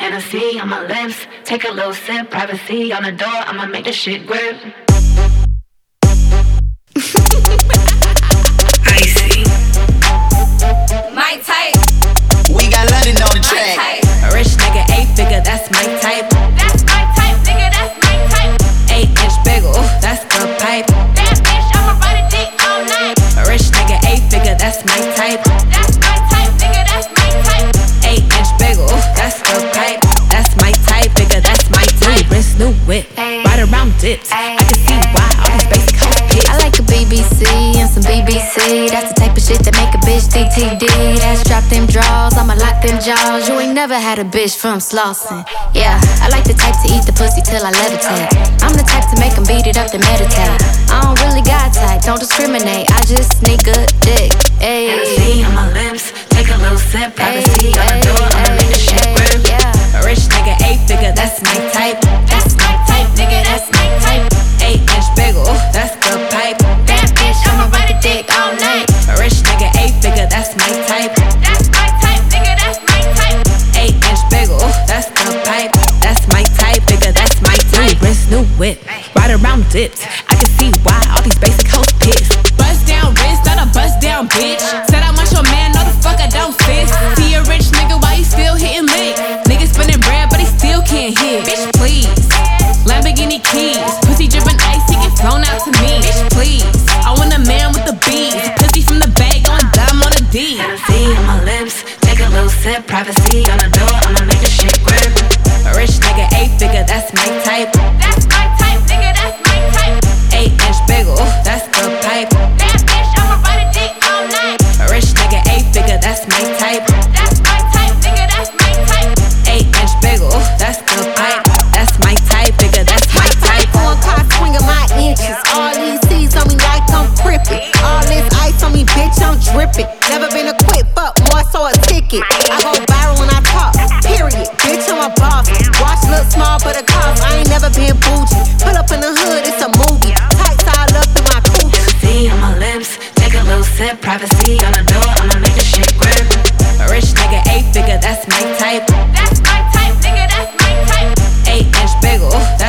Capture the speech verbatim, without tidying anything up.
Hennessy on my lips, take a little sip, privacy on the door, I'ma make this shit grip. Icy. My type. We got London on the track. A rich nigga, eight figure, that's my type. That's my type, nigga, that's my type. Eight inch bagel, that's the pipe. That bitch, I'ma ride a dick all night. A rich nigga, eight figure, that's my type. That's my type, nigga, that's my type. Eight inch bagel, that's the pipe. That's my type, nigga, that's my type. New wrist, new whip, ride around dips. I can see why all these basic hoes piss. I like a B B C and some B B C. That's the type of shit that make a bitch T T D. That's drop them draws, I'ma lock them jaws. You ain't never had a bitch from Slauson. Yeah, I like the type to eat the pussy till I levitate. I'm the type to make them beat it up to meditate. I don't really got type, don't discriminate. I just sneak a dick. Ayy. Hennessy on my lips, take a little sip, privacy on the door, I'ma make this shit grip. A rich nigga, eight figure, that's my type. That's my type, nigga, that's my type. Eight inch bagel, that's the pipe. That bitch, I'ma ride a dick all night. A rich nigga, eight figure, that's my type. That's my type, nigga, that's my type. Eight inch bagel, that's the pipe. That's my type, nigga, that's my type. New wrist, new whip, ride around dips. I can see why all these basic hoes piss. Bust down wrist, not a bust down bitch. Said I want your man, no the fuck I don't sis. See a rich nigga, why he still hitting licks? Nigga spinning bread, but he still can't hit. Bitch, please. Lamborghini keys, pussy dripping ice, he get flown out to me. Bitch, please. I want a man with the beads, pussy from the bag going dumb on a D. Hennessy on my lips, take a little sip, privacy on the door, I'ma make this shit grip. A rich nigga, eight figure, that's my type. That's my type, nigga, that's my type. Eight inch bagel, that's the pipe. That bitch, I'ma ride a dick all night. A rich nigga, eight figure, that's my type. That's my type, nigga, that's my type. Eight inch bagel, that's the pipe. That's my type, nigga, that's my type. For a car swinging my inches. All these C's on me like I'm crippin'. All this ice on me, bitch, I'm drippin'. Never been a quick fuck, more so a ticket. I go viral when I talk, period. Bitch, I'm a boss. Watch look small, but a cost. I ain't never been bougie. Pull up in the hood, it's a movie. Tights all up in my coochie. Hennessy on my lips, take a little sip, privacy on the door, I'ma make this shit grip. A rich nigga, eight figure, that's my type. That's my type, nigga, that's my type. Eight inch bagel, that's